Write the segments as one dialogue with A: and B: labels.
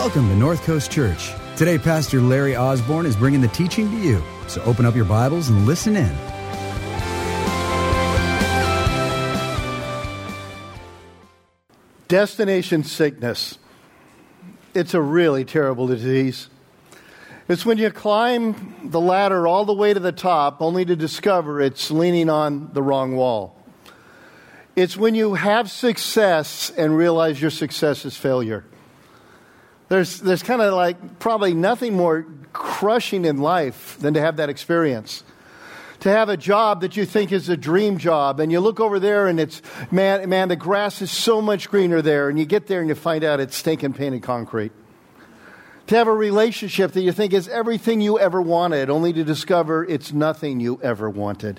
A: Welcome to North Coast Church. Today, Pastor Larry Osborne is bringing the teaching to you. So open up your Bibles and listen in.
B: Destination sickness. It's a really terrible disease. It's when you climb the ladder all the way to the top only to discover it's leaning on the wrong wall. It's when you have success and realize your success is failure. There's kind of like probably nothing more crushing in life than to have that experience. To have a job that you think is a dream job, and you look over there and it's, man, the grass is so much greener there, and you get there and you find out it's stinking painted concrete. To have a relationship that you think is everything you ever wanted, only to discover it's nothing you ever wanted.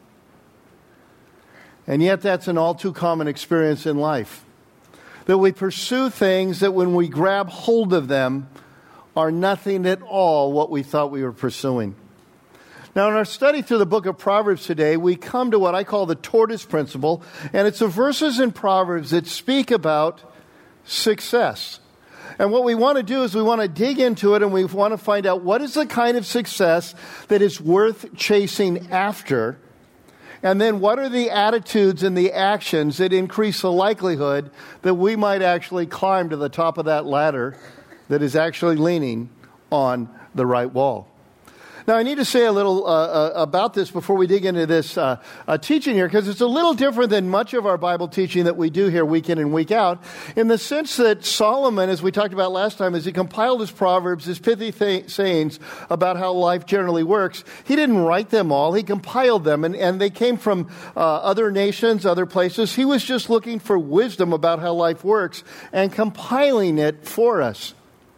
B: And yet that's an all too common experience in life. That we pursue things that when we grab hold of them are nothing at all what we thought we were pursuing. Now, in our study through the book of Proverbs today, we come to what I call the tortoise principle, and it's the verses in Proverbs that speak about success. And what we want to do is we want to dig into it, and we want to find out what is the kind of success that is worth chasing after. And then what are the attitudes and the actions that increase the likelihood that we might actually climb to the top of that ladder that is actually leaning on the right wall. Now, I need to say a little about this before we dig into this teaching here, because it's a little different than much of our Bible teaching that we do here week in and week out, in the sense that Solomon, as we talked about last time, as he compiled his Proverbs, his pithy sayings about how life generally works, he didn't write them all. He compiled them, and they came from other nations, other places. He was just looking for wisdom about how life works and compiling it for us.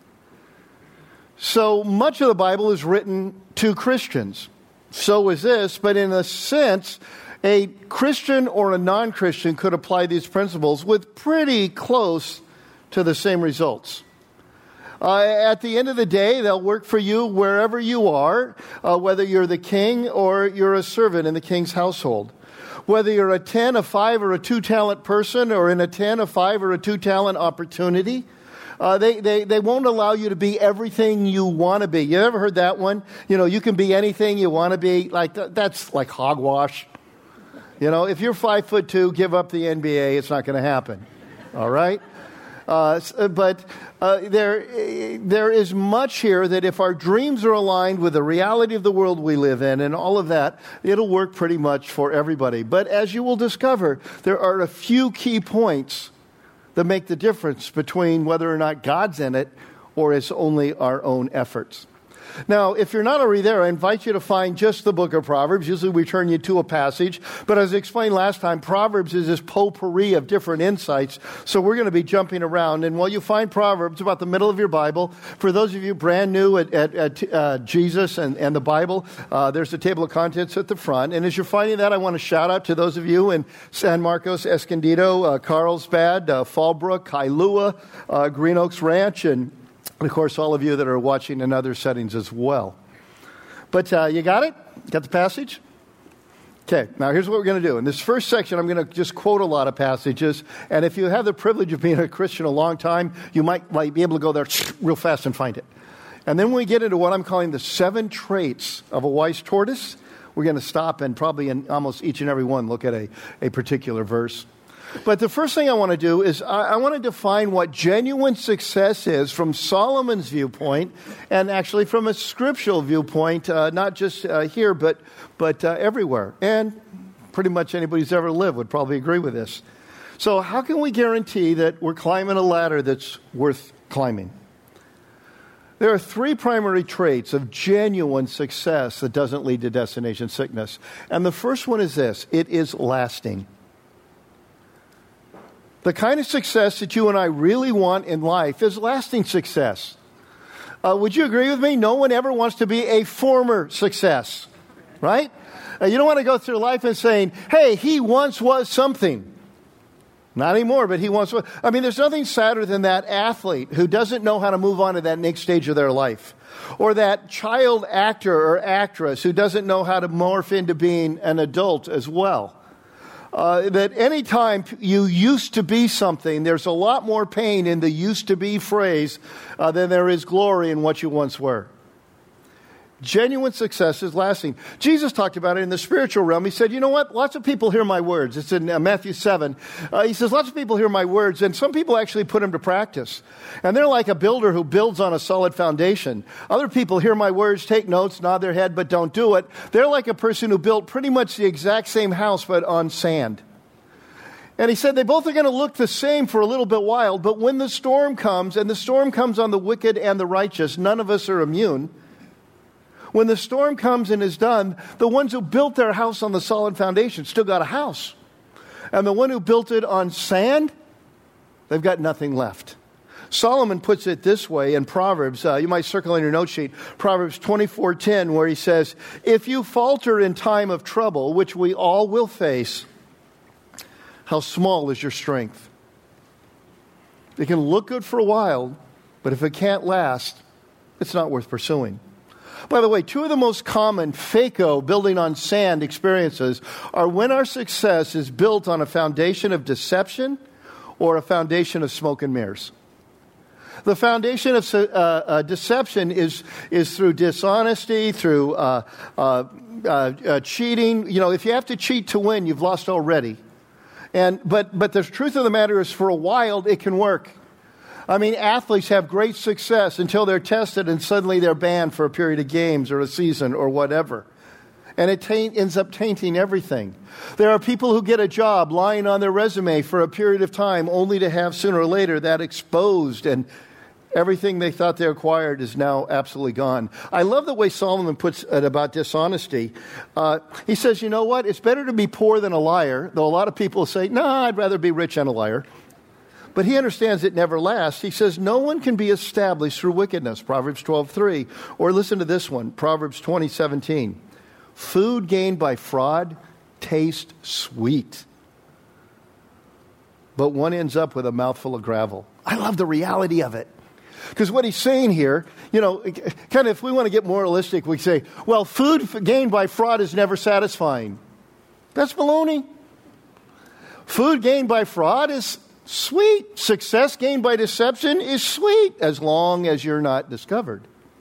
B: So much of the Bible is written to Christians. So is this, but in a sense, a Christian or a non-Christian could apply these principles with pretty close to the same results. At the end of the day, they'll work for you wherever you are, whether you're the king or you're a servant in the king's household. Whether you're a 10, a 5, or a 2-talent person, or in a 10, a 5, or a 2-talent opportunity, they won't allow you to be everything you want to be. You ever heard that one? You know, you can be anything you want to be. Like that's like hogwash. You know, if you're 5'2", give up the NBA. It's not going to happen. All right. But there is much here that if our dreams are aligned with the reality of the world we live in and all of that, it'll work pretty much for everybody. But as you will discover, there are a few key points that make the difference between whether or not God's in it or it's only our own efforts. Now, if you're not already there, I invite you to find just the book of Proverbs. Usually we turn you to a passage. But as I explained last time, Proverbs is this potpourri of different insights. So we're going to be jumping around. And while you find Proverbs about the middle of your Bible, for those of you brand new at Jesus and the Bible, there's a table of contents at the front. And as you're finding that, I want to shout out to those of you in San Marcos, Escondido, Carlsbad, Fallbrook, Kailua, Green Oaks Ranch, and of course, all of you that are watching in other settings as well. But you got it? Got the passage? Okay, now here's what we're going to do. In this first section, I'm going to just quote a lot of passages. And if you have the privilege of being a Christian a long time, you might be able to go there real fast and find it. And then when we get into what I'm calling the 7 traits of a wise tortoise, we're going to stop and probably in almost each and every one look at a particular verse. But the first thing I want to do is I want to define what genuine success is from Solomon's viewpoint and actually from a scriptural viewpoint, not just here, but everywhere. And pretty much anybody who's ever lived would probably agree with this. So how can we guarantee that we're climbing a ladder that's worth climbing? There are 3 primary traits of genuine success that doesn't lead to destination sickness. And the first one is this: it is lasting. The kind of success that you and I really want in life is lasting success. Would you agree with me? No one ever wants to be a former success, right? You don't want to go through life and saying, hey, he once was something. Not anymore, but he once was. I mean, there's nothing sadder than that athlete who doesn't know how to move on to that next stage of their life. Or that child actor or actress who doesn't know how to morph into being an adult as well. that anytime you used to be something, there's a lot more pain in the used to be phrase than there is glory in what you once were. Genuine success is lasting. Jesus talked about it in the spiritual realm. He said, you know what? Lots of people hear my words. It's in Matthew 7. He says, lots of people hear my words, and some people actually put them to practice. And they're like a builder who builds on a solid foundation. Other people hear my words, take notes, nod their head, but don't do it. They're like a person who built pretty much the exact same house, but on sand. And he said they both are going to look the same for a little bit while, but when the storm comes, and the storm comes on the wicked and the righteous, none of us are immune. When the storm comes and is done, the ones who built their house on the solid foundation still got a house. And the one who built it on sand, they've got nothing left. Solomon puts it this way in Proverbs. You might circle on your note sheet. Proverbs 24:10, where he says, if you falter in time of trouble, which we all will face, how small is your strength? It can look good for a while, but if it can't last, it's not worth pursuing. By the way, two of the most common FACO, building on sand experiences, are when our success is built on a foundation of deception or a foundation of smoke and mirrors. The foundation of deception is through dishonesty, through cheating. You know, if you have to cheat to win, you've lost already. But the truth of the matter is, for a while, it can work. I mean, athletes have great success until they're tested and suddenly they're banned for a period of games or a season or whatever. And it ends up tainting everything. There are people who get a job lying on their resume for a period of time only to have sooner or later that exposed, and everything they thought they acquired is now absolutely gone. I love the way Solomon puts it about dishonesty. He says, you know what? It's better to be poor than a liar, though a lot of people say, no, I'd rather be rich than a liar. But he understands it never lasts. He says, no one can be established through wickedness, Proverbs 12:3. Or listen to this one, Proverbs 20:17. Food gained by fraud tastes sweet, but one ends up with a mouthful of gravel. I love the reality of it. Because what he's saying here, you know, kind of if we want to get moralistic, we say, well, food gained by fraud is never satisfying. That's baloney. Food gained by fraud is sweet. Success gained by deception is sweet as long as you're not discovered.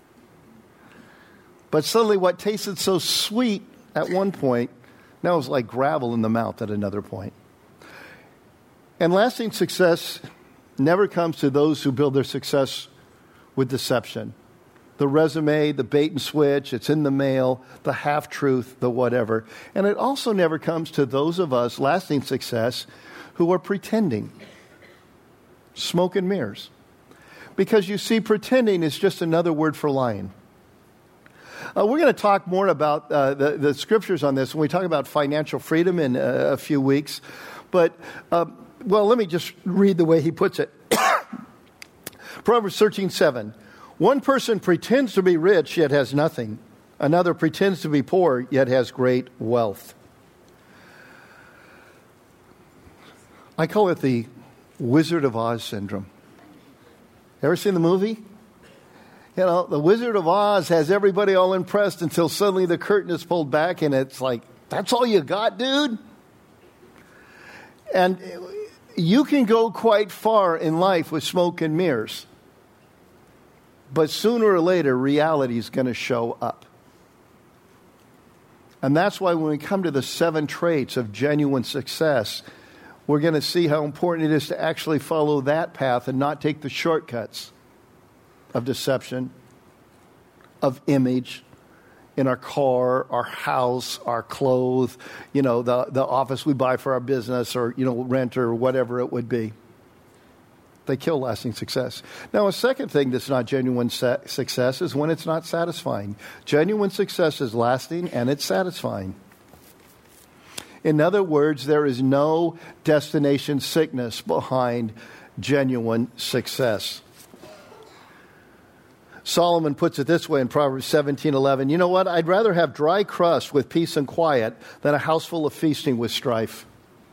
B: But suddenly what tasted so sweet at one point now is like gravel in the mouth at another point. And lasting success never comes to those who build their success with deception. The resume, the bait and switch, it's in the mail, the half-truth, the whatever. And it also never comes to those of us, lasting success, who are pretending. Smoke and mirrors. Because you see, pretending is just another word for lying. We're going to talk more about the scriptures on this when we talk about financial freedom in a few weeks. But, well, let me just read the way he puts it. Proverbs 13:7. One person pretends to be rich, yet has nothing. Another pretends to be poor, yet has great wealth. I call it the Wizard of Oz syndrome. Ever seen the movie? You know, the Wizard of Oz has everybody all impressed until suddenly the curtain is pulled back and it's like, that's all you got, dude? And you can go quite far in life with smoke and mirrors. But sooner or later, reality is going to show up. And that's why when we come to the 7 traits of genuine success, we're going to see how important it is to actually follow that path and not take the shortcuts of deception, of image in our car, our house, our clothes, you know, the office we buy for our business or, you know, rent or whatever it would be. They kill lasting success. Now, a second thing that's not genuine success is when it's not satisfying. Genuine success is lasting and it's satisfying. In other words, there is no destination sickness behind genuine success. Solomon puts it this way in Proverbs 17:11. You know what? I'd rather have dry crust with peace and quiet than a house full of feasting with strife.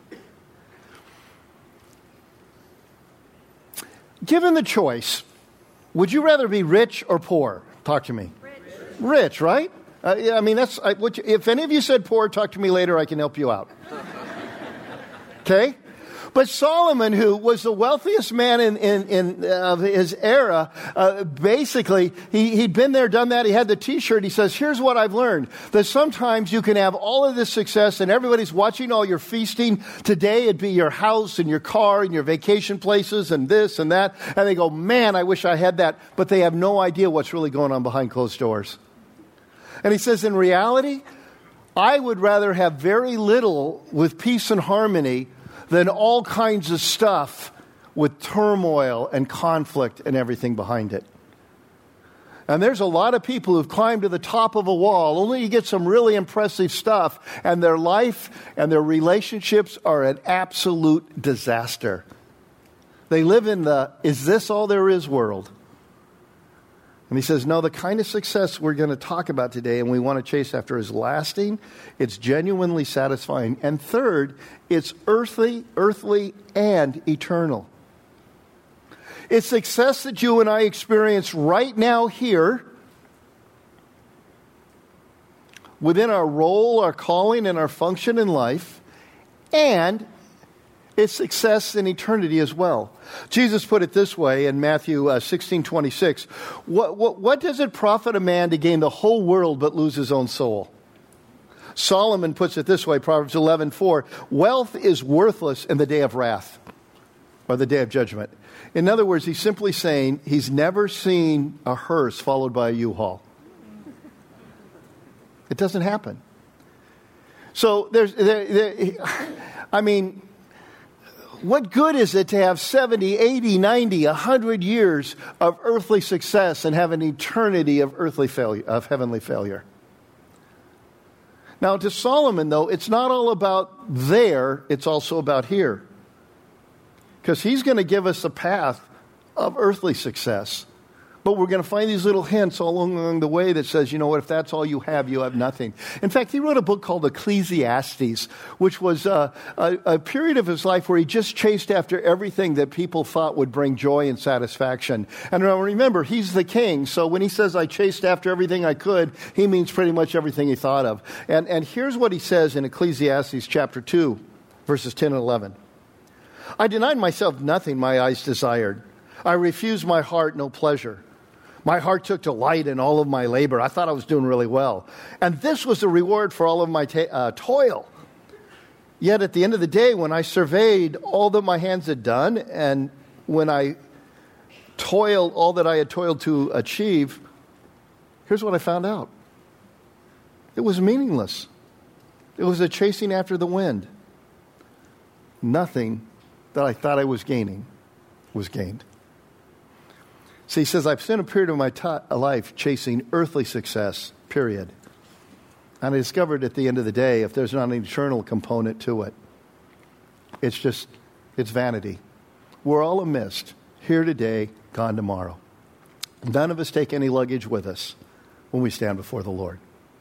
B: Given the choice, would you rather be rich or poor? Talk to me. Rich, right? I mean, if any of you said poor, talk to me later. I can help you out. Okay? But Solomon, who was the wealthiest man in his era, basically, he'd been there, done that. He had the T-shirt. He says, here's what I've learned. That sometimes you can have all of this success and everybody's watching all your feasting. Today it'd be your house and your car and your vacation places and this and that. And they go, man, I wish I had that. But they have no idea what's really going on behind closed doors. And he says, in reality, I would rather have very little with peace and harmony than all kinds of stuff with turmoil and conflict and everything behind it. And there's a lot of people who've climbed to the top of a wall only to get some really impressive stuff, and their life and their relationships are an absolute disaster. They live in the, is this all there is world? And he says, no, the kind of success we're going to talk about today and we want to chase after is lasting, it's genuinely satisfying, and third, it's earthly, and eternal. It's success that you and I experience right now here, within our role, our calling, and our function in life, and it's success in eternity as well. Jesus put it this way in Matthew 16:26. What does it profit a man to gain the whole world but lose his own soul? Solomon puts it this way, Proverbs 11:4. Wealth is worthless in the day of wrath, or the day of judgment. In other words, he's simply saying he's never seen a hearse followed by a U-Haul. It doesn't happen. So what good is it to have 70, 80, 90, 100 years of earthly success and have an eternity of earthly failure, of heavenly failure? Now, to Solomon, though, it's not all about there, it's also about here. Because he's going to give us a path of earthly success. But we're going to find these little hints all along the way that says, you know what, if that's all you have nothing. In fact, he wrote a book called Ecclesiastes, which was a period of his life where he just chased after everything that people thought would bring joy and satisfaction. And remember, he's the king, so when he says, I chased after everything I could, he means pretty much everything he thought of. And here's what he says in Ecclesiastes chapter 2, verses 10 and 11. I denied myself nothing my eyes desired. I refused my heart no pleasure. My heart took delight in all of my labor. I thought I was doing really well. And this was the reward for all of my toil. Yet at the end of the day, when I surveyed all that my hands had done, and when I toiled all that I had toiled to achieve, here's what I found out. It was meaningless. It was a chasing after the wind. Nothing that I thought I was gaining was gained. So he says, I've spent a period of my life chasing earthly success, period. And I discovered at the end of the day, if there's not an eternal component to it, it's vanity. We're all a mist, here today, gone tomorrow. None of us take any luggage with us when we stand before the Lord.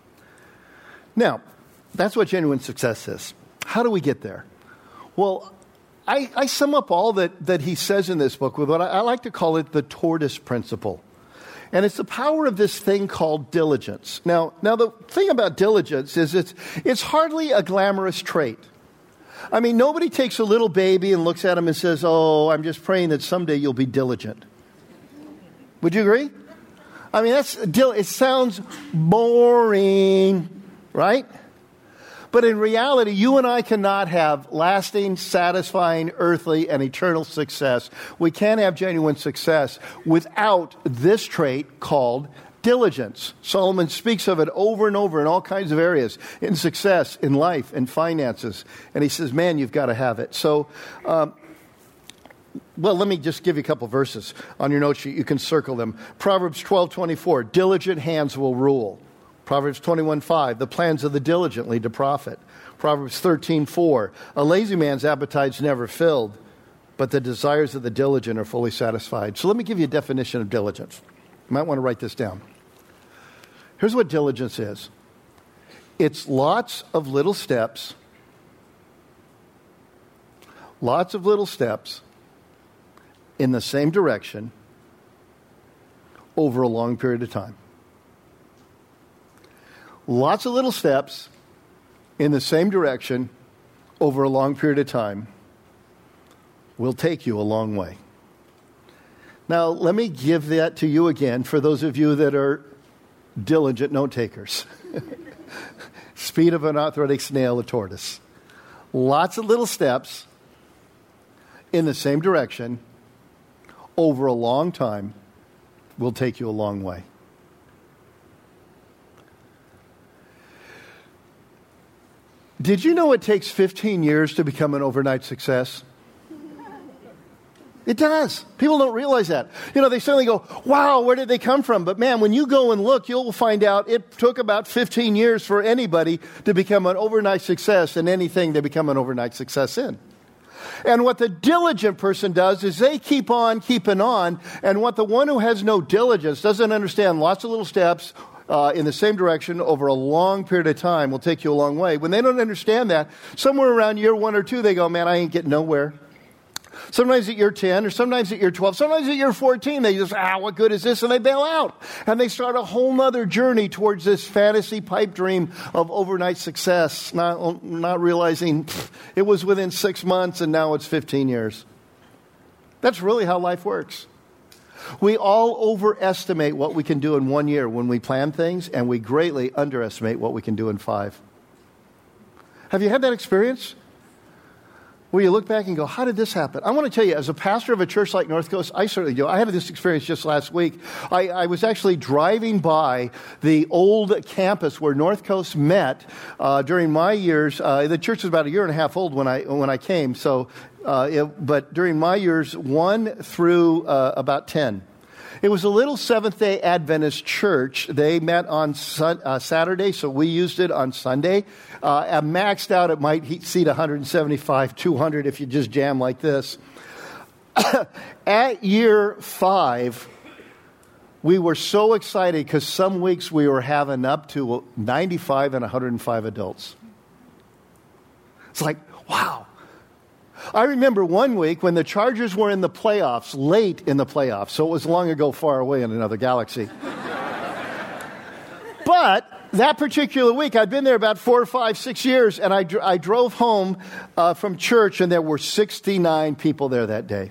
B: Now, that's what genuine success is. How do we get there? Well, I sum up all that he says in this book with what I like to call it the tortoise principle. And it's the power of this thing called diligence. Now the thing about diligence is it's hardly a glamorous trait. I mean, nobody takes a little baby and looks at him and says, oh, I'm just praying that someday you'll be diligent. Would you agree? I mean, it sounds boring, right? But in reality, you and I cannot have lasting, satisfying, earthly, and eternal success. We can't have genuine success without this trait called diligence. Solomon speaks of it over and over in all kinds of areas, in success, in life, in finances. And he says, man, you've got to have it. So, let me just give you a couple verses on your note sheet. You can circle them. Proverbs 12:24, diligent hands will rule. Proverbs 21:5, the plans of the diligent lead to profit. Proverbs 13:4, a lazy man's appetite's never filled, but the desires of the diligent are fully satisfied. So let me give you a definition of diligence. You might want to write this down. Here's what diligence is. It's lots of little steps in the same direction over a long period of time. Lots of little steps in the same direction over a long period of time will take you a long way. Now, let me give that to you again for those of you that are diligent note takers. Speed of an arthritic snail, a tortoise. Lots of little steps in the same direction over a long time will take you a long way. Did you know it takes 15 years to become an overnight success? It does. People don't realize that. They suddenly go, wow, where did they come from? But man, when you go and look, you'll find out it took about 15 years for anybody to become an overnight success in anything they become an overnight success in. And what the diligent person does is they keep on keeping on. And what the one who has no diligence, doesn't understand lots of little steps in the same direction over a long period of time will take you a long way. When they don't understand that, somewhere around year 1 or 2, they go, man, I ain't getting nowhere. Sometimes at year 10, or sometimes at year 12, sometimes at year 14, they just, what good is this? And they bail out. And they start a whole other journey towards this fantasy pipe dream of overnight success, not realizing it was within 6 months and now it's 15 years. That's really how life works. We all overestimate what we can do in 1 year when we plan things, and we greatly underestimate what we can do in 5. Have you had that experience? Where you look back and go, how did this happen? I want to tell you, as a pastor of a church like North Coast, I certainly do. I had this experience just last week. I was actually driving by the old campus where North Coast met during my years. The church was about 1.5 years old when I came. But during my years 1 through about 10. It was a little Seventh-day Adventist church. They met on Saturday, so we used it on Sunday. Maxed out, it might seat 175, 200 if you just jam like this. At year 5, we were so excited because some weeks we were having up to 95 and 105 adults. It's like, wow. I remember one week when the Chargers were in the playoffs, late in the playoffs, so it was long ago, far away in another galaxy. But that particular week, I'd been there about 4, 5, 6 years, and I drove home from church, and there were 69 people there that day.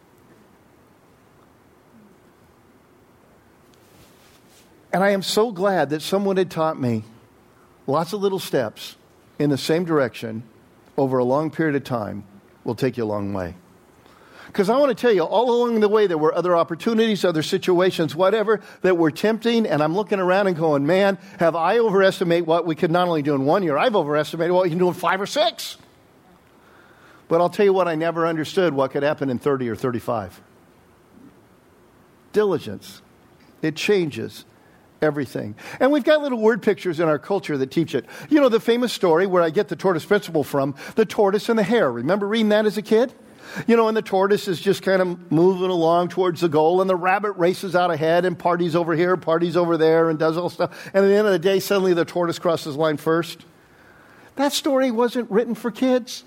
B: And I am so glad that someone had taught me lots of little steps in the same direction over a long period of time will take you a long way. Because I want to tell you, all along the way, there were other opportunities, other situations, whatever, that were tempting. And I'm looking around and going, man, have I overestimated what we could not only do in 1 year, I've overestimated what we can do in 5 or 6. But I'll tell you what, I never understood what could happen in 30 or 35. Diligence. It changes everything. And we've got little word pictures in our culture that teach it. The famous story where I get the tortoise principle from, the tortoise and the hare. Remember reading that as a kid? And the tortoise is just kind of moving along towards the goal, and the rabbit races out ahead and parties over here, parties over there, and does all stuff. And at the end of the day, suddenly the tortoise crosses the line first. That story wasn't written for kids.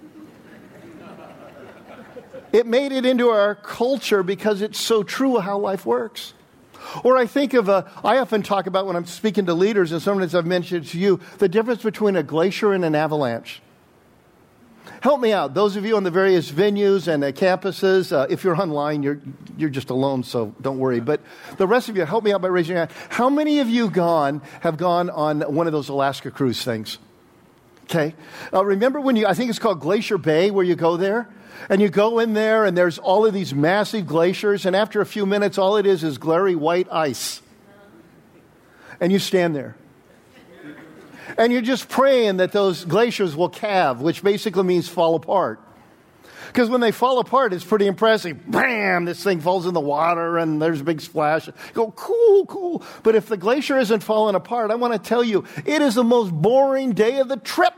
B: It made it into our culture because it's so true how life works. Or I think of I often talk about when I'm speaking to leaders, and sometimes I've mentioned to you, the difference between a glacier and an avalanche. Help me out. Those of you on the various venues and campuses, if you're online, you're just alone, so don't worry. But the rest of you, help me out by raising your hand. How many of you have gone on one of those Alaska cruise things? Okay. Remember when I think it's called Glacier Bay, where you go there? And you go in there, and there's all of these massive glaciers, and after a few minutes, all it is glary white ice. And you stand there. And you're just praying that those glaciers will calve, which basically means fall apart. Because when they fall apart, it's pretty impressive. Bam! This thing falls in the water, and there's a big splash. You go, cool, cool. But if the glacier isn't falling apart, I want to tell you, it is the most boring day of the trip.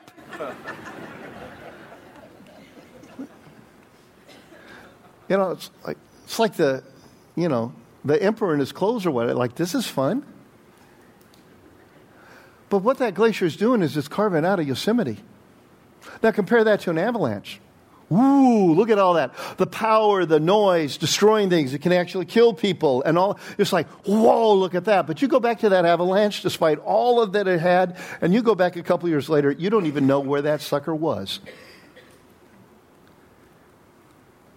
B: It's like the emperor in his clothes or what. Like, this is fun. But what that glacier is doing is it's carving out a Yosemite. Now compare that to an avalanche. Ooh, look at all that. The power, the noise, destroying things. It can actually kill people and all. It's like, whoa, look at that. But you go back to that avalanche, despite all of that it had, and you go back a couple years later, you don't even know where that sucker was.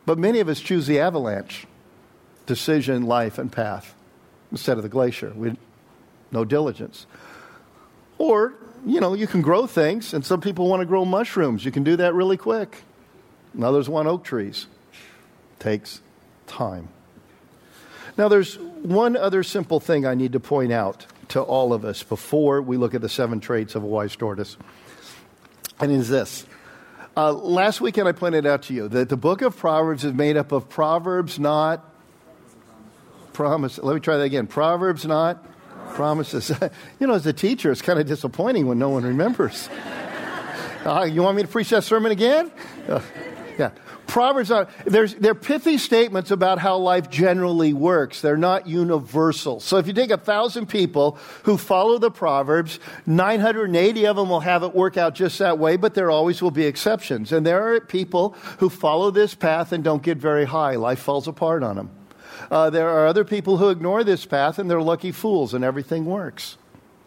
B: But many of us choose the avalanche, decision, life, and path, instead of the glacier with no diligence. Or, you can grow things, and some people want to grow mushrooms. You can do that really quick. And others want oak trees. Takes time. Now, there's one other simple thing I need to point out to all of us before we look at the 7 traits of a wise tortoise. And it is this. Last weekend I pointed out to you that the book of Proverbs is made up of proverbs, not promises. Let me try that again. Proverbs, not promises. As a teacher, it's kind of disappointing when no one remembers. You want me to preach that sermon again? Yeah. Proverbs they're pithy statements about how life generally works. They're not universal. So if you take 1,000 people who follow the Proverbs, 980 of them will have it work out just that way, but there always will be exceptions. And there are people who follow this path and don't get very high. Life falls apart on them. There are other people who ignore this path and they're lucky fools and everything works.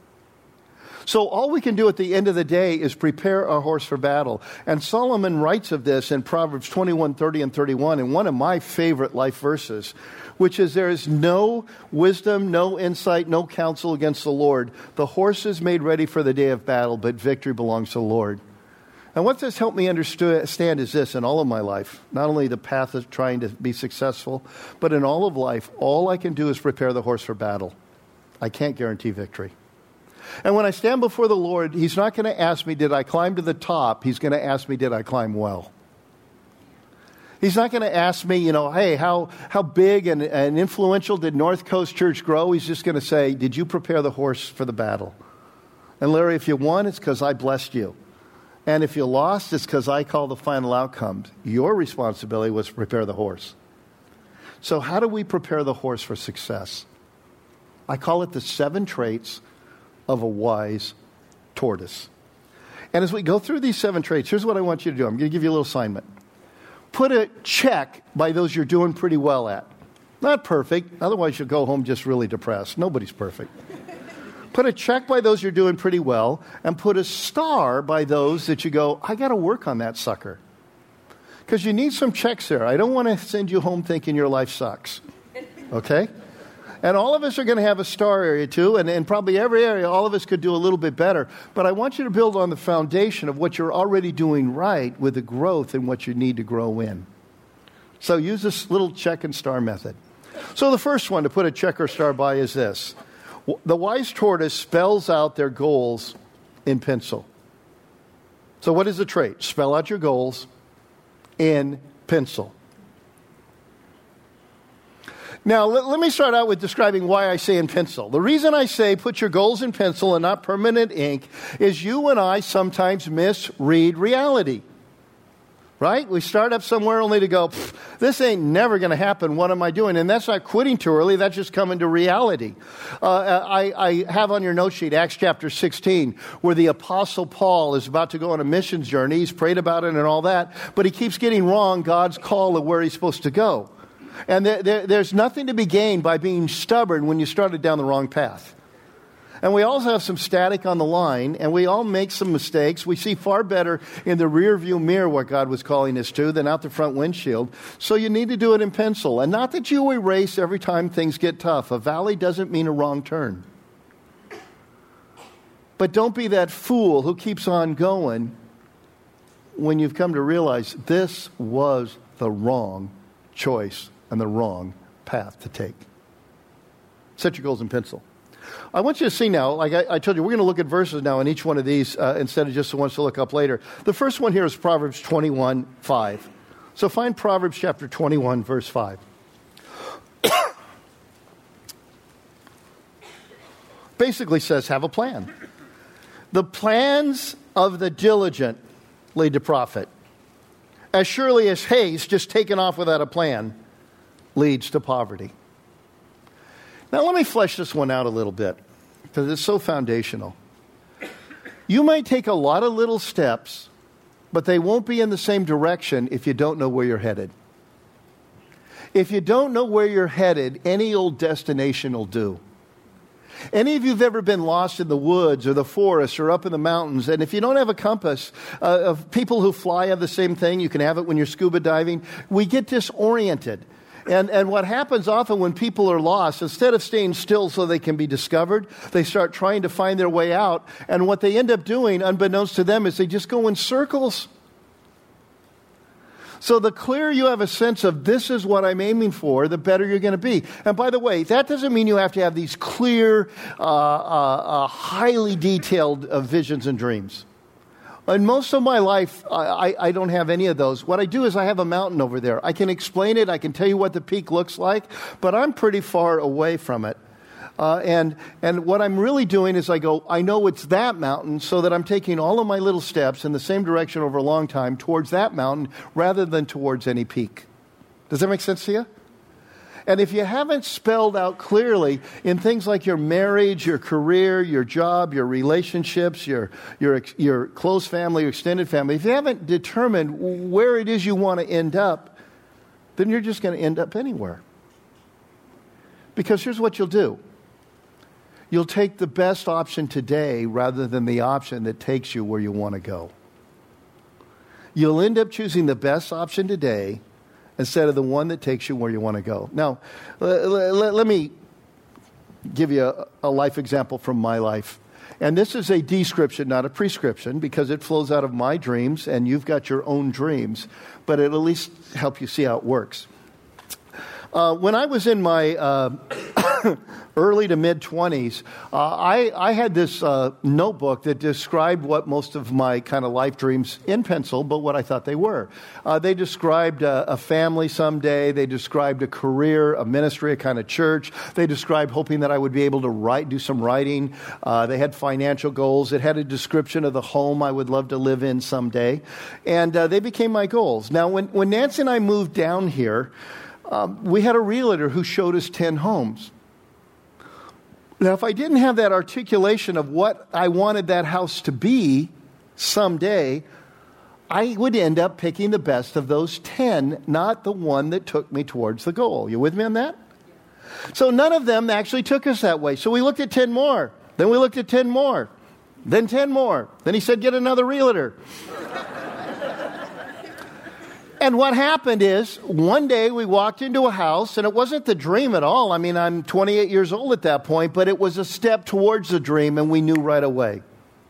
B: So all we can do at the end of the day is prepare our horse for battle. And Solomon writes of this in Proverbs 21, 30, and 31, in one of my favorite life verses, which is, there is no wisdom, no insight, no counsel against the Lord. The horse is made ready for the day of battle, but victory belongs to the Lord. And what this helped me understand is this in all of my life, not only the path of trying to be successful, but in all of life, all I can do is prepare the horse for battle. I can't guarantee victory. And when I stand before the Lord, He's not going to ask me, did I climb to the top? He's going to ask me, did I climb well? He's not going to ask me, hey, how big and influential did North Coast Church grow? He's just going to say, did you prepare the horse for the battle? And Larry, if you won, it's because I blessed you. And if you lost, it's because I called the final outcomes. Your responsibility was to prepare the horse. So how do we prepare the horse for success? I call it the 7 traits of a wise tortoise. And as we go through these 7 traits, here's what I want you to do. I'm going to give you a little assignment. Put a check by those you're doing pretty well at. Not perfect. Otherwise, you'll go home just really depressed. Nobody's perfect. Put a check by those you're doing pretty well, and put a star by those that you go, I got to work on that sucker. Because you need some checks there. I don't want to send you home thinking your life sucks. Okay? And all of us are going to have a star area too, and probably every area, all of us could do a little bit better. But I want you to build on the foundation of what you're already doing right with the growth in what you need to grow in. So use this little check and star method. So the first one to put a check or star by is this. The wise tortoise spells out their goals in pencil. So what is the trait? Spell out your goals in pencil. Now, let me start out with describing why I say in pencil. The reason I say put your goals in pencil and not permanent ink is you and I sometimes misread reality. Right? We start up somewhere only to go, this ain't never going to happen. What am I doing? And that's not quitting too early. That's just coming to reality. I have on your note sheet Acts chapter 16, where the Apostle Paul is about to go on a missions journey. He's prayed about it and all that, but he keeps getting wrong God's call of where he's supposed to go. And there's nothing to be gained by being stubborn when you started down the wrong path. And we all have some static on the line, and we all make some mistakes. We see far better in the rear view mirror what God was calling us to than out the front windshield. So you need to do it in pencil. And not that you erase every time things get tough. A valley doesn't mean a wrong turn. But don't be that fool who keeps on going when you've come to realize this was the wrong choice and the wrong path to take. Set your goals in pencil. I want you to see now, like I told you, we're going to look at verses now in each one of these instead of just the ones to look up later. The first one here is Proverbs 21:5. So find Proverbs chapter 21, verse 5. Basically says, have a plan. The plans of the diligent lead to profit. As surely as haste, just taken off without a plan, leads to poverty. Now let me flesh this one out a little bit, because it's so foundational. You might take a lot of little steps, but they won't be in the same direction if you don't know where you're headed. If you don't know where you're headed, any old destination will do. Any of you have ever been lost in the woods or the forest or up in the mountains, and if you don't have a compass, of people who fly have the same thing. You can have it when you're scuba diving. We get disoriented. And what happens often when people are lost, instead of staying still so they can be discovered, they start trying to find their way out. And what they end up doing, unbeknownst to them, is they just go in circles. So the clearer you have a sense of this is what I'm aiming for, the better you're going to be. And by the way, that doesn't mean you have to have these clear, highly detailed visions and dreams. In most of my life, I don't have any of those. What I do is I have a mountain over there. I can explain it. I can tell you what the peak looks like, but I'm pretty far away from it. And what I'm really doing is I know it's that mountain, so that I'm taking all of my little steps in the same direction over a long time towards that mountain rather than towards any peak. Does that make sense to you? And if you haven't spelled out clearly in things like your marriage, your career, your job, your relationships, your close family, your extended family, if you haven't determined where it is you want to end up, then you're just going to end up anywhere. Because here's what you'll do. You'll take the best option today rather than the option that takes you where you want to go. You'll end up choosing the best option today instead of the one that takes you where you want to go. Now, let me give you a life example from my life. And this is a description, not a prescription, because it flows out of my dreams, and you've got your own dreams, but it'll at least help you see how it works. When I was in my early to mid-20s, I had this notebook that described what most of my kind of life dreams in pencil, but what I thought they were. They described a family someday. They described a career, a ministry, a kind of church. They described hoping that I would be able to do some writing. They had financial goals. It had a description of the home I would love to live in someday. And they became my goals. Now, when Nancy and I moved down here, we had a realtor who showed us 10 homes. Now, if I didn't have that articulation of what I wanted that house to be someday, I would end up picking the best of those 10, not the one that took me towards the goal. You with me on that? So none of them actually took us that way. So we looked at 10 more. Then we looked at 10 more. Then 10 more. Then he said, get another realtor. And what happened is, one day we walked into a house, and it wasn't the dream at all. I mean, I'm 28 years old at that point, but it was a step towards the dream, and we knew right away.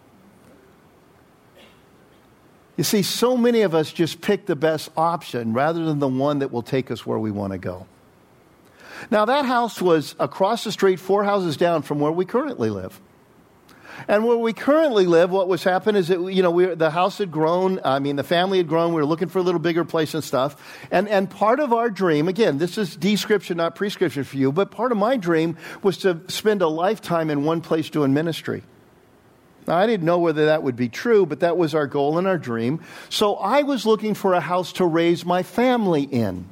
B: You see, so many of us just pick the best option rather than the one that will take us where we want to go. Now, that house was across the street, 4 houses down from where we currently live. And where we currently live, what was happening is that, the house had grown. I mean, the family had grown. We were looking for a little bigger place and stuff. And part of our dream, again, this is description, not prescription for you, but part of my dream was to spend a lifetime in one place doing ministry. Now, I didn't know whether that would be true, but that was our goal and our dream. So I was looking for a house to raise my family in.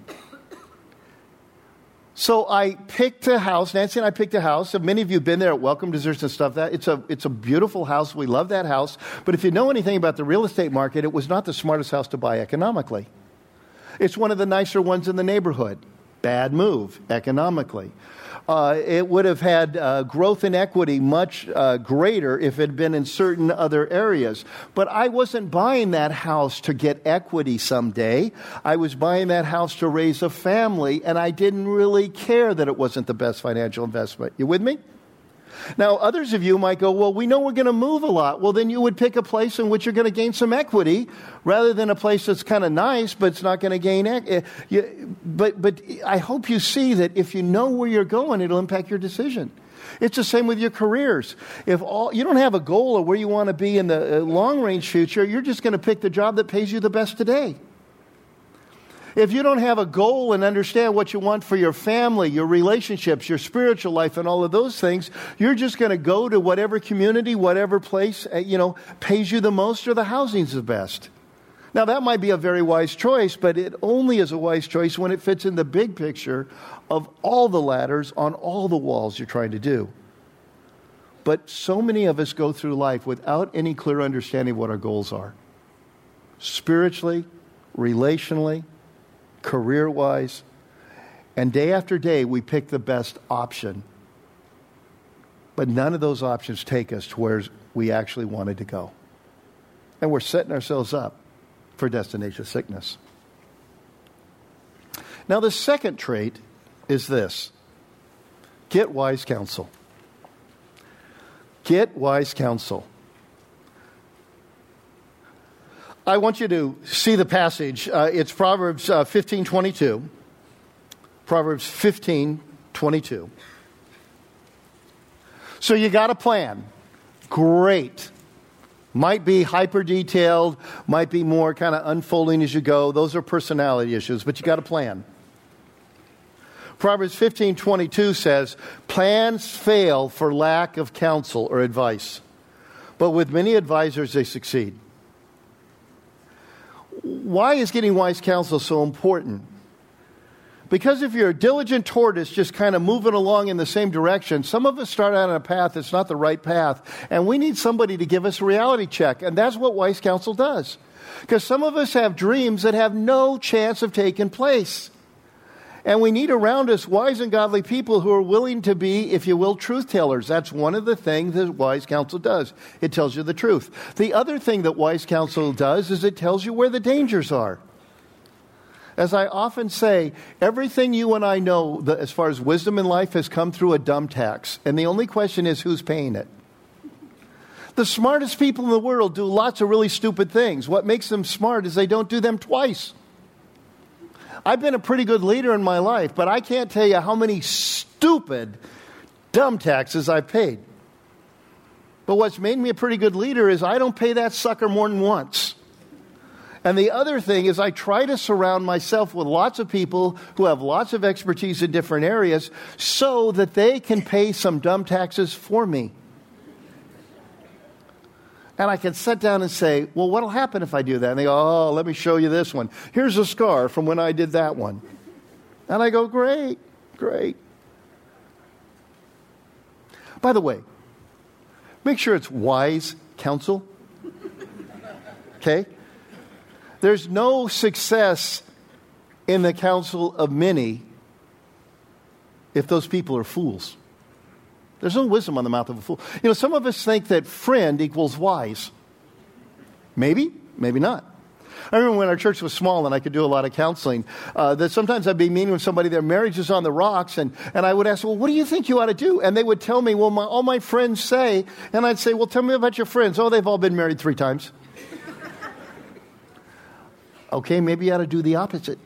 B: So I picked a house. Nancy and I picked a house. Many of you have been there at welcome desserts and stuff. It's a beautiful house. We love that house. But if you know anything about the real estate market, it was not the smartest house to buy economically. It's one of the nicer ones in the neighborhood. Bad move economically. It would have had growth in equity much greater if it had been in certain other areas. But I wasn't buying that house to get equity someday. I was buying that house to raise a family, and I didn't really care that it wasn't the best financial investment. You with me? Now, others of you might go, well, we know we're going to move a lot. Well, then you would pick a place in which you're going to gain some equity rather than a place that's kind of nice, but it's not going to gain equity. But I hope you see that if you know where you're going, it'll impact your decision. It's the same with your careers. If you don't have a goal of where you want to be in the long-range future, you're just going to pick the job that pays you the best today. If you don't have a goal and understand what you want for your family, your relationships, your spiritual life, and all of those things, you're just going to go to whatever community, whatever place, pays you the most or the housing's the best. Now, that might be a very wise choice, but it only is a wise choice when it fits in the big picture of all the ladders on all the walls you're trying to do. But so many of us go through life without any clear understanding of what our goals are. Spiritually, relationally, career-wise, and day after day we pick the best option. But none of those options take us to where we actually wanted to go. And we're setting ourselves up for destination sickness. Now, the second trait is this: get wise counsel. Get wise counsel. I want you to see the passage. It's Proverbs 15:22. Proverbs 15:22. So you got a plan. Great. Might be hyper detailed, might be more kind of unfolding as you go. Those are personality issues, but you got a plan. Proverbs 15:22 says, plans fail for lack of counsel or advice, but with many advisors they succeed. Why is getting wise counsel so important? Because if you're a diligent tortoise just kind of moving along in the same direction, some of us start out on a path that's not the right path, and we need somebody to give us a reality check, and that's what wise counsel does. Because some of us have dreams that have no chance of taking place. And we need around us wise and godly people who are willing to be, if you will, truth tellers. That's one of the things that wise counsel does. It tells you the truth. The other thing that wise counsel does is it tells you where the dangers are. As I often say, everything you and I know as far as wisdom in life has come through a dumb tax. And the only question is who's paying it. The smartest people in the world do lots of really stupid things. What makes them smart is they don't do them twice. I've been a pretty good leader in my life, but I can't tell you how many stupid, dumb taxes I've paid. But what's made me a pretty good leader is I don't pay that sucker more than once. And the other thing is I try to surround myself with lots of people who have lots of expertise in different areas so that they can pay some dumb taxes for me. And I can sit down and say, well, what'll happen if I do that? And they go, oh, let me show you this one. Here's a scar from when I did that one. And I go, great, great. By the way, make sure it's wise counsel. Okay? There's no success in the counsel of many if those people are fools. There's no wisdom on the mouth of a fool. You know, some of us think that friend equals wise. Maybe, maybe not. I remember when our church was small and I could do a lot of counseling, that sometimes I'd be meeting with somebody, their marriage is on the rocks, and I would ask, well, what do you think you ought to do? And they would tell me, well, all my friends say, and I'd say, well, tell me about your friends. Oh, they've all been married 3 times. Okay, maybe you ought to do the opposite.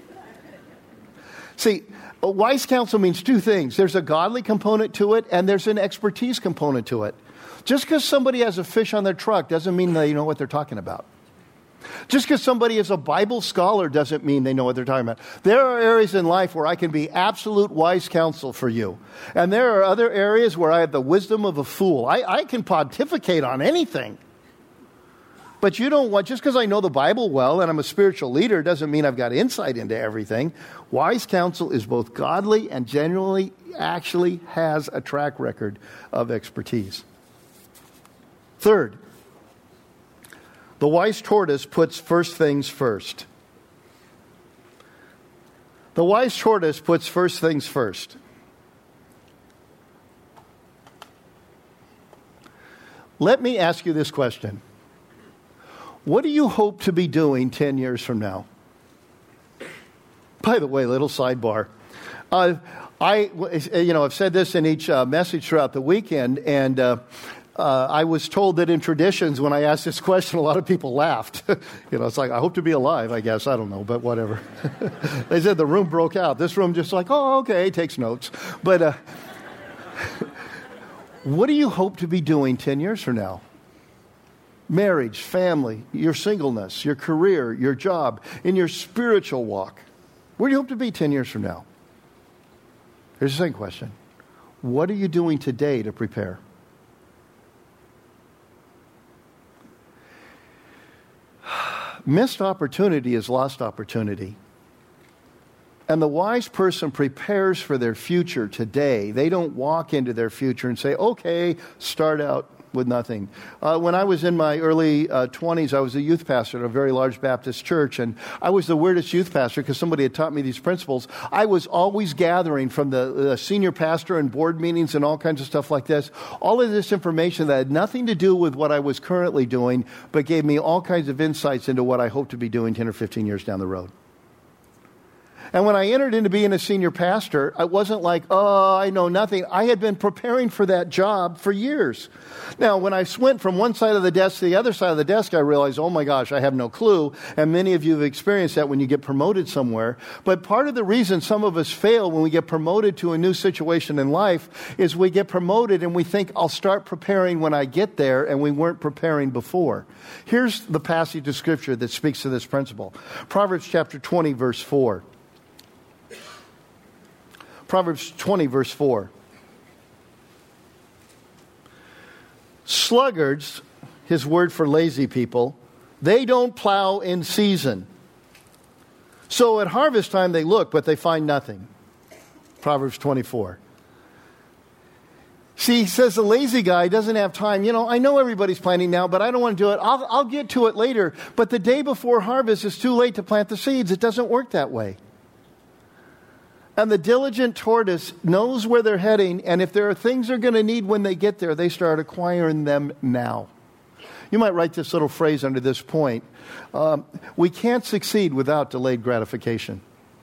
B: See, wise counsel means 2 things. There's a godly component to it, and there's an expertise component to it. Just because somebody has a fish on their truck doesn't mean they know what they're talking about. Just because somebody is a Bible scholar doesn't mean they know what they're talking about. There are areas in life where I can be absolute wise counsel for you. And there are other areas where I have the wisdom of a fool. I can pontificate on anything. But you don't want, just because I know the Bible well and I'm a spiritual leader doesn't mean I've got insight into everything. Wise counsel is both godly and genuinely actually has a track record of expertise. Third, the wise tortoise puts first things first. The wise tortoise puts first things first. Let me ask you this question. What do you hope to be doing 10 years from now? By the way, little sidebar. I've said this in each message throughout the weekend, and I was told that in traditions, when I asked this question, a lot of people laughed. It's like, I hope to be alive, I guess. I don't know, but whatever. They said the room broke out. This room just like, oh, okay, takes notes. But what do you hope to be doing 10 years from now? Marriage, family, your singleness, your career, your job, in your spiritual walk. Where do you hope to be 10 years from now? Here's the second question. What are you doing today to prepare? Missed opportunity is lost opportunity. And the wise person prepares for their future today. They don't walk into their future and say, okay, start out with nothing. When I was in my early 20s, I was a youth pastor at a very large Baptist church, and I was the weirdest youth pastor because somebody had taught me these principles. I was always gathering from the senior pastor and board meetings and all kinds of stuff like this, all of this information that had nothing to do with what I was currently doing, but gave me all kinds of insights into what I hope to be doing 10 or 15 years down the road. And when I entered into being a senior pastor, I wasn't like, oh, I know nothing. I had been preparing for that job for years. Now, when I went from one side of the desk to the other side of the desk, I realized, oh my gosh, I have no clue. And many of you have experienced that when you get promoted somewhere. But part of the reason some of us fail when we get promoted to a new situation in life is we get promoted and we think, I'll start preparing when I get there, and we weren't preparing before. Here's the passage of Scripture that speaks to this principle. Proverbs chapter 20, verse 4. Proverbs 20, verse 4. Sluggards, his word for lazy people, they don't plow in season. So at harvest time they look, but they find nothing. Proverbs 24. See, he says the lazy guy doesn't have time. I know everybody's planting now, but I don't want to do it. I'll get to it later. But the day before harvest is too late to plant the seeds. It doesn't work that way. And the diligent tortoise knows where they're heading, and if there are things they're going to need when they get there, they start acquiring them now. You might write this little phrase under this point. We can't succeed without delayed gratification.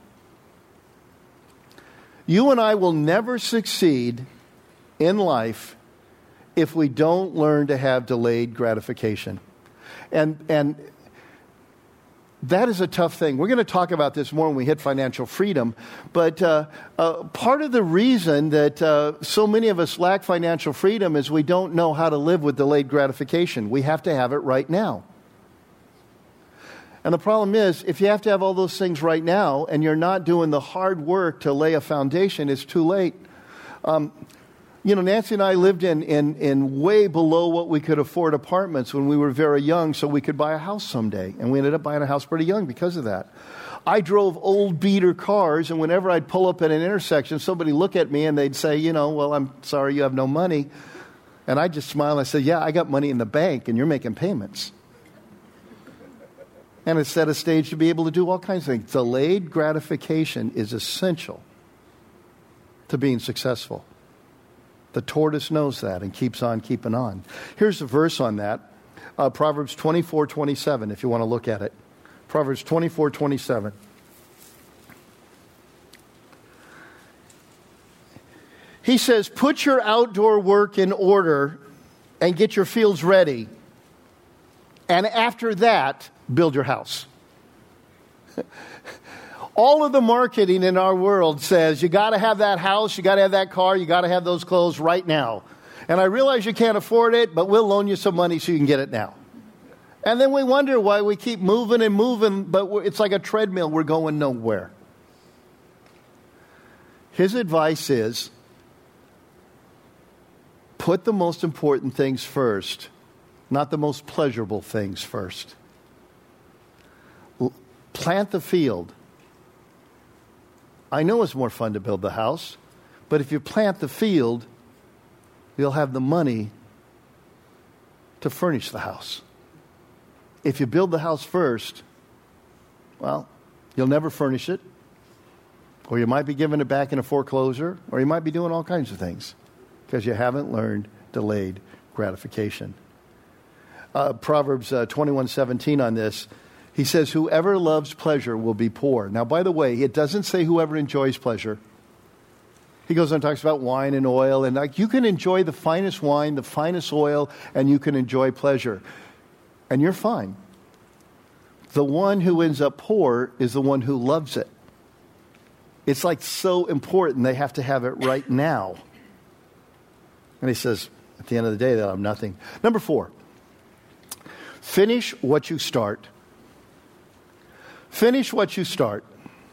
B: You and I will never succeed in life if we don't learn to have delayed gratification. And that is a tough thing. We're going to talk about this more when we hit financial freedom. But part of the reason that so many of us lack financial freedom is we don't know how to live with delayed gratification. We have to have it right now. And the problem is, if you have to have all those things right now and you're not doing the hard work to lay a foundation, it's too late. Nancy and I lived in way below what we could afford apartments when we were very young so we could buy a house someday. And we ended up buying a house pretty young because of that. I drove old beater cars, and whenever I'd pull up at an intersection, somebody look at me and they'd say, well, I'm sorry you have no money. And I'd just smile and I'd say, yeah, I got money in the bank and you're making payments. And it set a stage to be able to do all kinds of things. Delayed gratification is essential to being successful. The tortoise knows that and keeps on keeping on. Here's a verse on that. Proverbs 24:27, if you want to look at it. Proverbs 24:27. He says, put your outdoor work in order and get your fields ready. And after that, build your house. All of the marketing in our world says you got to have that house, you got to have that car, you got to have those clothes right now. And I realize you can't afford it, but we'll loan you some money so you can get it now. And then we wonder why we keep moving and moving, but it's like a treadmill. We're going nowhere. His advice is, put the most important things first, not the most pleasurable things first. Plant the field. I know it's more fun to build the house, but if you plant the field, you'll have the money to furnish the house. If you build the house first, well, you'll never furnish it, or you might be giving it back in a foreclosure, or you might be doing all kinds of things because you haven't learned delayed gratification. Proverbs 21:17 on this. He says, whoever loves pleasure will be poor. Now, by the way, it doesn't say whoever enjoys pleasure. He goes on and talks about wine and oil. And you can enjoy the finest wine, the finest oil, and you can enjoy pleasure. And you're fine. The one who ends up poor is the one who loves it. It's like so important they have to have it right now. And he says, at the end of the day, they'll have nothing. Number 4, finish what you start. Finish what you start.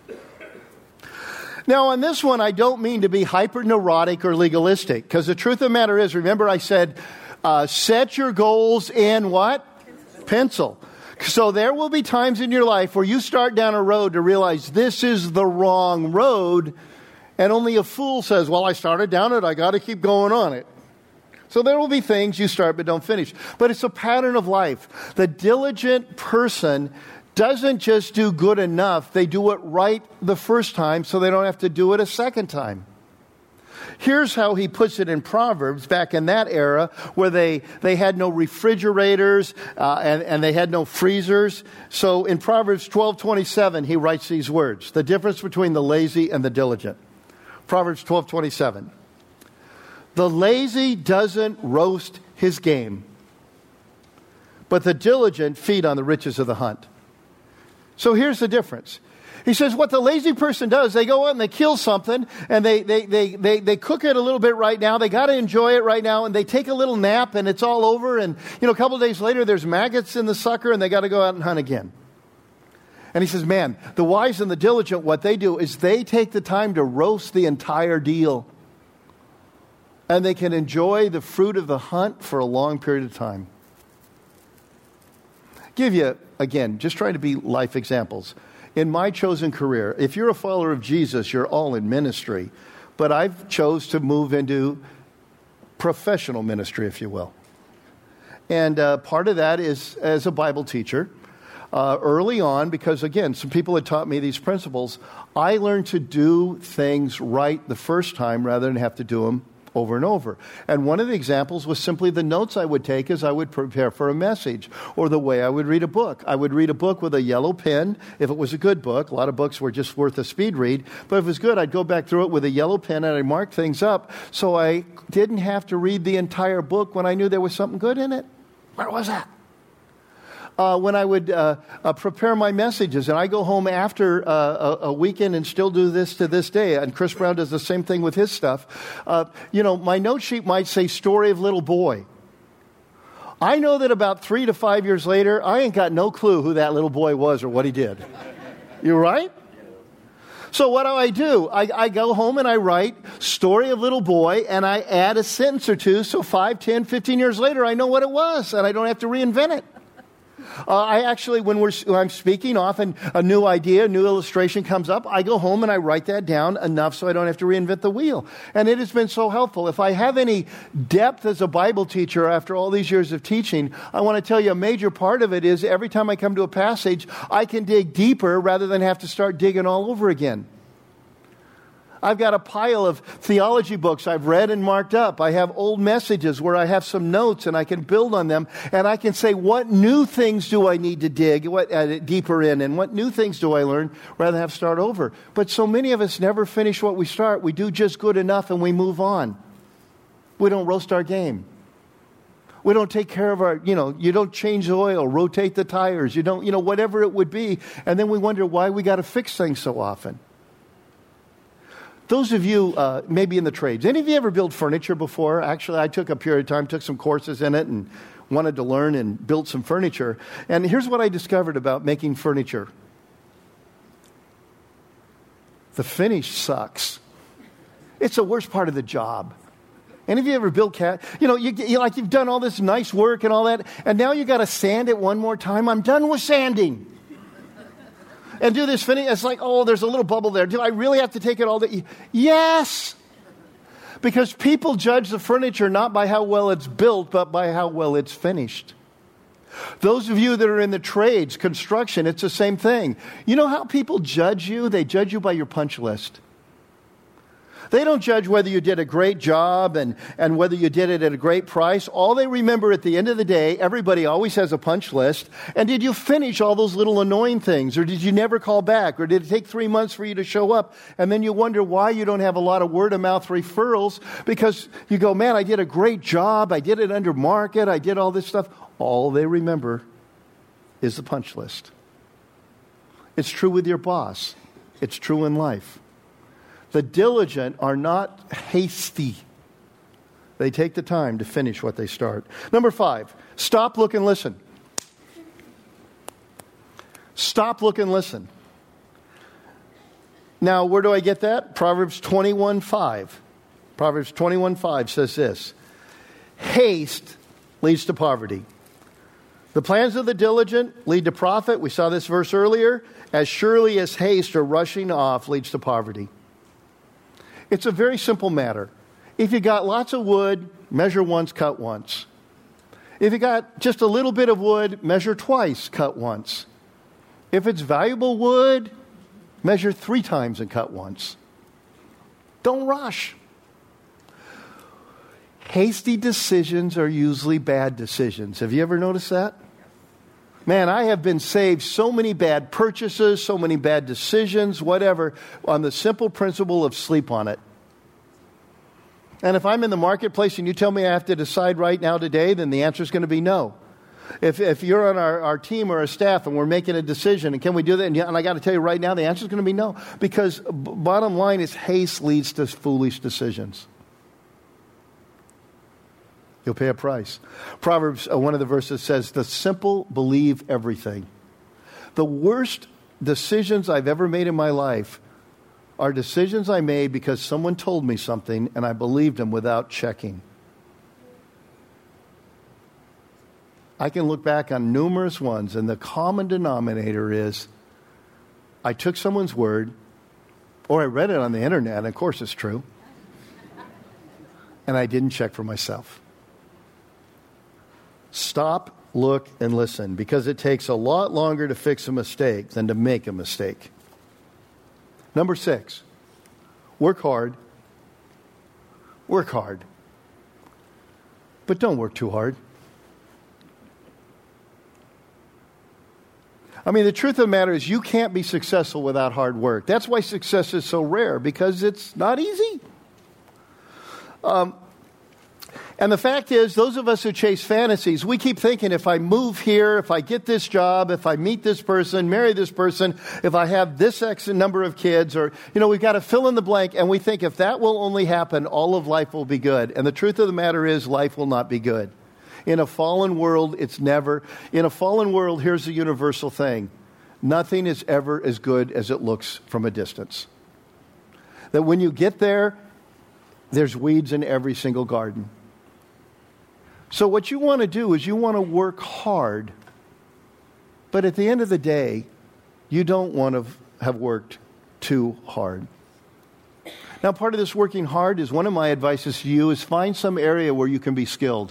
B: Now, on this one, I don't mean to be hyper-neurotic or legalistic, because the truth of the matter is, remember I said, set your goals in what? Pencil. So there will be times in your life where you start down a road to realize this is the wrong road, and only a fool says, well, I started down it, I got to keep going on it. So there will be things you start but don't finish. But it's a pattern of life. The diligent person doesn't just do good enough. They do it right the first time so they don't have to do it a second time. Here's how he puts it in Proverbs back in that era where they had no refrigerators and they had no freezers. So in Proverbs 12:27, he writes these words, the difference between the lazy and the diligent. Proverbs 12:27. The lazy doesn't roast his game, but the diligent feed on the riches of the hunt. So here's the difference. He says what the lazy person does, they go out and they kill something and they cook it a little bit right now. They got to enjoy it right now and they take a little nap and it's all over. And, a couple of days later there's maggots in the sucker and they got to go out and hunt again. And he says, man, the wise and the diligent, what they do is they take the time to roast the entire deal. And they can enjoy the fruit of the hunt for a long period of time. Give you, again, just trying to be life examples. In my chosen career, if you're a follower of Jesus, you're all in ministry. But I've chose to move into professional ministry, if you will. And part of that is as a Bible teacher. Early on, because again, some people had taught me these principles, I learned to do things right the first time rather than have to do them over and over. And one of the examples was simply the notes I would take as I would prepare for a message, or the way I would read a book. I would read a book with a yellow pen, if it was a good book. A lot of books were just worth a speed read. But if it was good, I'd go back through it with a yellow pen and I'd mark things up so I didn't have to read the entire book when I knew there was something good in it. Where was that? When I would prepare my messages, and I go home after a weekend and still do this to this day, and Chris Brown does the same thing with his stuff. My note sheet might say story of little boy. I know that about 3 to 5 years later, I ain't got no clue who that little boy was or what he did. You right? So what do? I go home and I write story of little boy, and I add a sentence or two, so 5, 10, 15 years later, I know what it was, and I don't have to reinvent it. I actually, when I'm speaking, often a new idea, a new illustration comes up. I go home and I write that down enough so I don't have to reinvent the wheel. And it has been so helpful. If I have any depth as a Bible teacher after all these years of teaching, I want to tell you a major part of it is every time I come to a passage, I can dig deeper rather than have to start digging all over again. I've got a pile of theology books I've read and marked up. I have old messages where I have some notes and I can build on them. And I can say, what new things do I need to dig deeper in? And what new things do I learn rather than have to start over? But so many of us never finish what we start. We do just good enough and we move on. We don't roast our game. We don't take care of our, you don't change the oil, rotate the tires. You don't, whatever it would be. And then we wonder why we got to fix things so often. Those of you maybe in the trades, any of you ever built furniture before? Actually, I took a period of time, took some courses in it and wanted to learn and build some furniture. And here's what I discovered about making furniture. The finish sucks. It's the worst part of the job. Any of you ever built you've done all this nice work and all that, and now you got to sand it one more time. I'm done with sanding. And do this finish. It's like, there's a little bubble there. Do I really have to take it all day? Yes. Because people judge the furniture not by how well it's built, but by how well it's finished. Those of you that are in the trades, construction, it's the same thing. You know how people judge you? They judge you by your punch list. They don't judge whether you did a great job and whether you did it at a great price. All they remember at the end of the day, everybody always has a punch list. And did you finish all those little annoying things? Or did you never call back? Or did it take 3 months for you to show up? And then you wonder why you don't have a lot of word-of-mouth referrals, because you go, man, I did a great job. I did it under market. I did all this stuff. All they remember is the punch list. It's true with your boss. It's true in life. The diligent are not hasty. They take the time to finish what they start. Number 5, stop, look, and listen. Stop, look, and listen. Now, where do I get that? Proverbs 21:5. Proverbs 21:5 says this: haste leads to poverty. The plans of the diligent lead to profit. We saw this verse earlier. As surely as haste or rushing off leads to poverty. It's a very simple matter. If you got lots of wood, measure once, cut once. If you got just a little bit of wood, measure twice, cut once. If it's valuable wood, measure 3 times and cut once. Don't rush. Hasty decisions are usually bad decisions. Have you ever noticed that? Man, I have been saved so many bad purchases, so many bad decisions, whatever, on the simple principle of sleep on it. And if I'm in the marketplace and you tell me I have to decide right now today, then the answer is going to be no. If you're on our team or our staff and we're making a decision, and can we do that? And I got to tell you right now, the answer is going to be no. Because bottom line is haste leads to foolish decisions. You'll pay a price. Proverbs, one of the verses says, the simple believe everything. The worst decisions I've ever made in my life are decisions I made because someone told me something and I believed them without checking. I can look back on numerous ones, and the common denominator is I took someone's word, or I read it on the internet, and of course it's true, and I didn't check for myself. Stop, look, and listen, because it takes a lot longer to fix a mistake than to make a mistake. Number 6, work hard. Work hard. But don't work too hard. I mean, the truth of the matter is you can't be successful without hard work. That's why success is so rare, because it's not easy. And the fact is, those of us who chase fantasies, we keep thinking, if I move here, if I get this job, if I meet this person, marry this person, if I have this X number of kids, or, we've got to fill in the blank, and we think if that will only happen, all of life will be good. And the truth of the matter is, life will not be good. In a fallen world, it's never. In a fallen world, here's the universal thing. Nothing is ever as good as it looks from a distance. That when you get there, there's weeds in every single garden. So what you want to do is you want to work hard, but at the end of the day, you don't want to have worked too hard. Now, part of this working hard is, one of my advices to you is find some area where you can be skilled.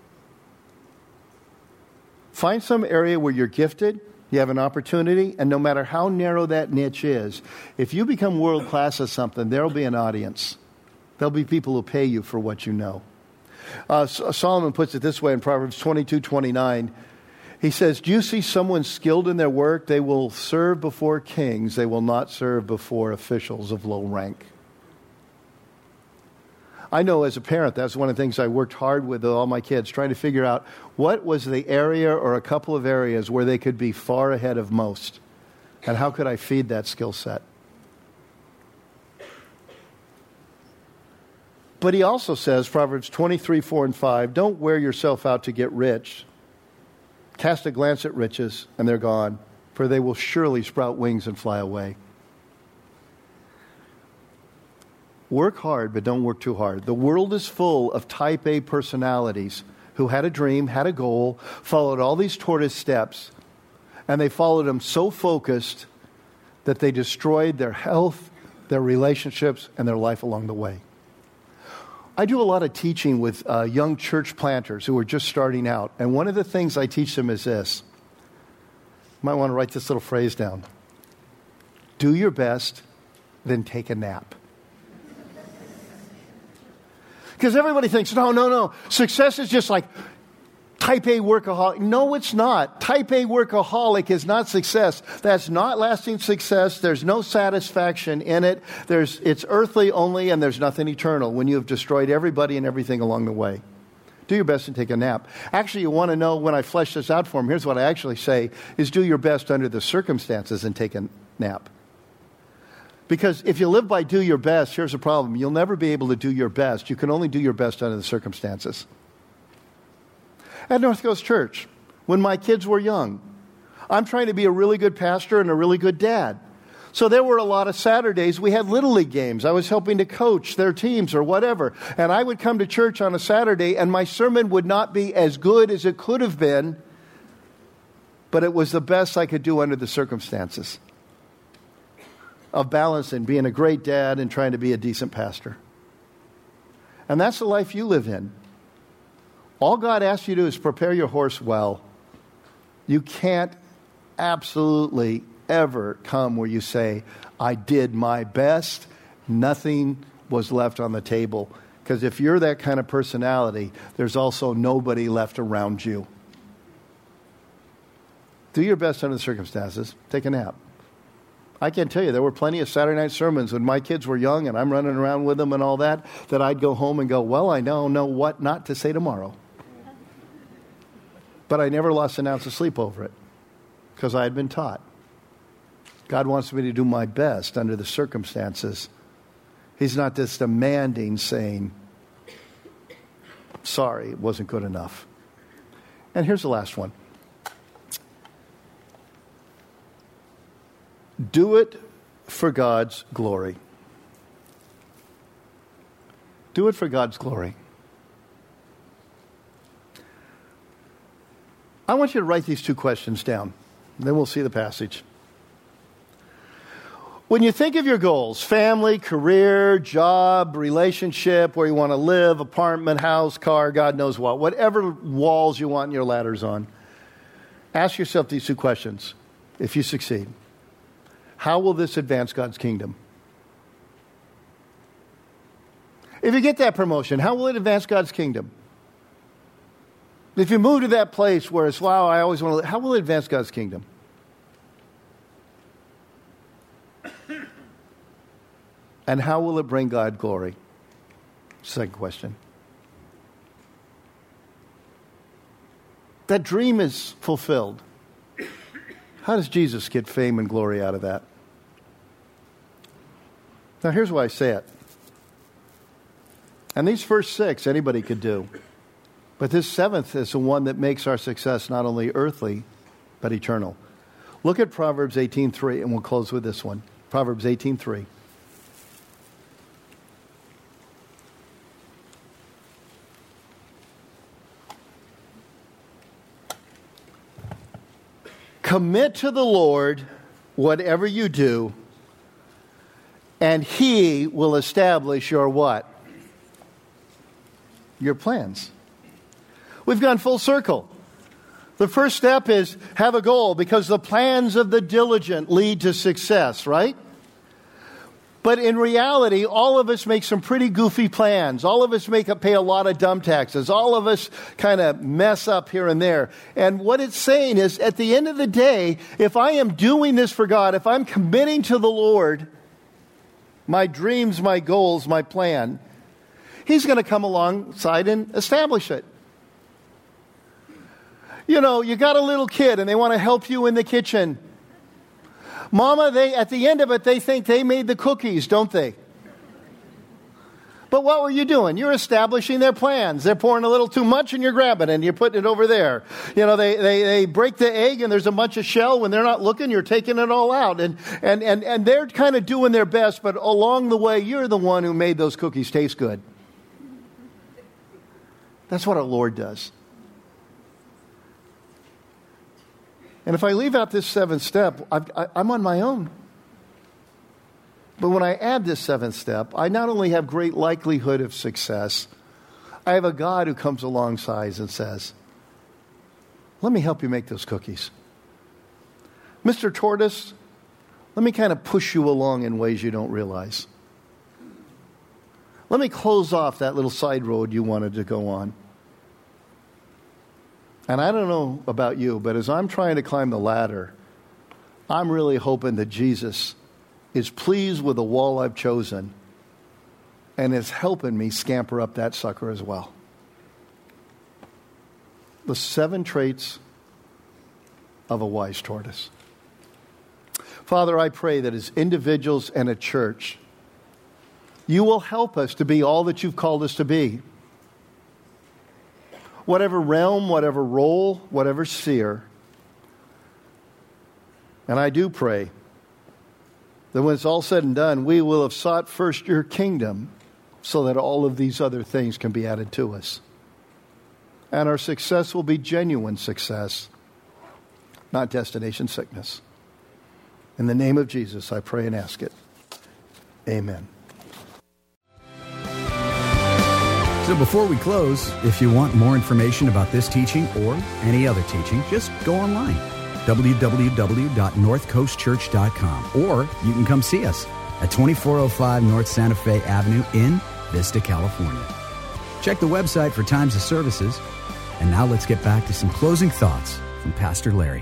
B: Find some area where you're gifted, you have an opportunity, and no matter how narrow that niche is, if you become world class at something, there'll be an audience. There'll be people who pay you for what you know. Solomon puts it this way in Proverbs 22:29. He says, do you see someone skilled in their work? They will serve before kings. They will not serve before officials of low rank. I know as a parent, that's one of the things I worked hard with all my kids, trying to figure out what was the area or a couple of areas where they could be far ahead of most, and how could I feed that skill set. But he also says, Proverbs 23:4-5, don't wear yourself out to get rich. Cast a glance at riches, and they're gone, for they will surely sprout wings and fly away. Work hard, but don't work too hard. The world is full of type A personalities who had a dream, had a goal, followed all these tortoise steps, and they followed them so focused that they destroyed their health, their relationships, and their life along the way. I do a lot of teaching with young church planters who are just starting out, and one of the things I teach them is this. You might want to write this little phrase down. Do your best, then take a nap. Because everybody thinks, no, success is just like type A workaholic. No, it's not. Type A workaholic is not success. That's not lasting success. There's no satisfaction in it. It's earthly only, and there's nothing eternal when you have destroyed everybody and everything along the way. Do your best and take a nap. Actually, you want to know, when I flesh this out for them, here's what I actually say, is do your best under the circumstances and take a nap. Because if you live by do your best, here's the problem. You'll never be able to do your best. You can only do your best under the circumstances. At North Coast Church, when my kids were young, I'm trying to be a really good pastor and a really good dad. So there were a lot of Saturdays we had Little League games. I was helping to coach their teams or whatever. And I would come to church on a Saturday, and my sermon would not be as good as it could have been, but it was the best I could do under the circumstances of balancing being a great dad and trying to be a decent pastor. And that's the life you live in. All God asks you to do is prepare your horse well. You can't absolutely ever come where you say, I did my best, nothing was left on the table. Because if you're that kind of personality, there's also nobody left around you. Do your best under the circumstances. Take a nap. I can tell you, there were plenty of Saturday night sermons when my kids were young and I'm running around with them and all that I'd go home and go, well, I know what not to say tomorrow. But I never lost an ounce of sleep over it because I had been taught. God wants me to do my best under the circumstances. He's not just demanding, saying, sorry, it wasn't good enough. And here's the last one. Do it for God's glory. Do it for God's glory. I want you to write these two questions down. Then we'll see the passage. When you think of your goals, family, career, job, relationship, where you want to live, apartment, house, car, God knows what, whatever walls you want your ladders on, ask yourself these two questions. If you succeed, how will this advance God's kingdom? If you get that promotion, how will it advance God's kingdom? If you move to that place where it's, wow, I always want to live, how will it advance God's kingdom? And how will it bring God glory? Second question. That dream is fulfilled. How does Jesus get fame and glory out of that? Now, here's why I say it. And these first six, anybody could do. But this seventh is the one that makes our success not only earthly, but eternal. Look at Proverbs 18:3, and we'll close with this one. Proverbs 18:3. Commit to the Lord whatever you do, and He will establish your what? Your plans. We've gone full circle. The first step is have a goal, because the plans of the diligent lead to success, right? But in reality, all of us make some pretty goofy plans. All of us pay a lot of dumb taxes. All of us kind of mess up here and there. And what it's saying is, at the end of the day, if I am doing this for God, if I'm committing to the Lord, my dreams, my goals, my plan, He's going to come alongside and establish it. You know, you got a little kid and they want to help you in the kitchen. Mama, at the end of it, they think they made the cookies, don't they? But what were you doing? You're establishing their plans. They're pouring a little too much and you're grabbing it and you're putting it over there. You know, they break the egg and there's a bunch of shell. When they're not looking, you're taking it all out. And they're kind of doing their best, but along the way, you're the one who made those cookies taste good. That's what our Lord does. And if I leave out this seventh step, I'm on my own. But when I add this seventh step, I not only have great likelihood of success, I have a God who comes alongside and says, let me help you make those cookies. Mr. Tortoise, let me kind of push you along in ways you don't realize. Let me close off that little side road you wanted to go on. And I don't know about you, but as I'm trying to climb the ladder, I'm really hoping that Jesus is pleased with the wall I've chosen and is helping me scamper up that sucker as well. The 7 traits of a wise tortoise. Father, I pray that as individuals and a church, you will help us to be all that you've called us to be. Whatever realm, whatever role, whatever sphere. And I do pray that when it's all said and done, we will have sought first your kingdom so that all of these other things can be added to us. And our success will be genuine success, not destination sickness. In the name of Jesus, I pray and ask it. Amen.
A: So before we close, if you want more information about this teaching or any other teaching, just go online, www.northcoastchurch.com, or you can come see us at 2405 North Santa Fe Avenue in Vista, California. Check the website for times of services. And now let's get back to some closing thoughts from Pastor Larry.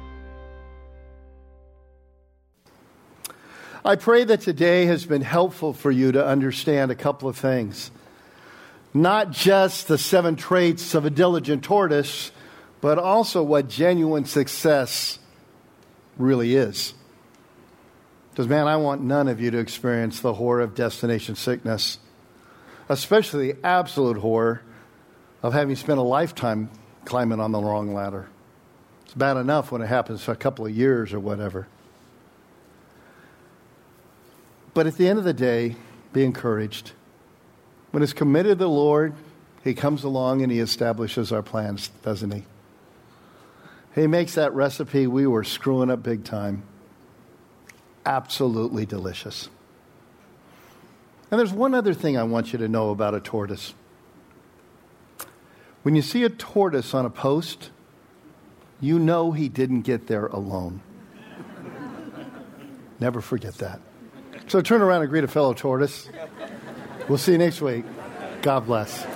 B: I pray that today has been helpful for you to understand a couple of things. Not just the 7 traits of a diligent tortoise, but also what genuine success really is. Because, man, I want none of you to experience the horror of destination sickness, especially the absolute horror of having spent a lifetime climbing on the wrong ladder. It's bad enough when it happens for a couple of years or whatever. But at the end of the day, be encouraged. When it's committed to the Lord, He comes along and He establishes our plans, doesn't He? He makes that recipe we were screwing up big time absolutely delicious. And there's one other thing I want you to know about a tortoise. When you see a tortoise on a post, you know he didn't get there alone. Never forget that. So turn around and greet a fellow tortoise. We'll see you next week. God bless.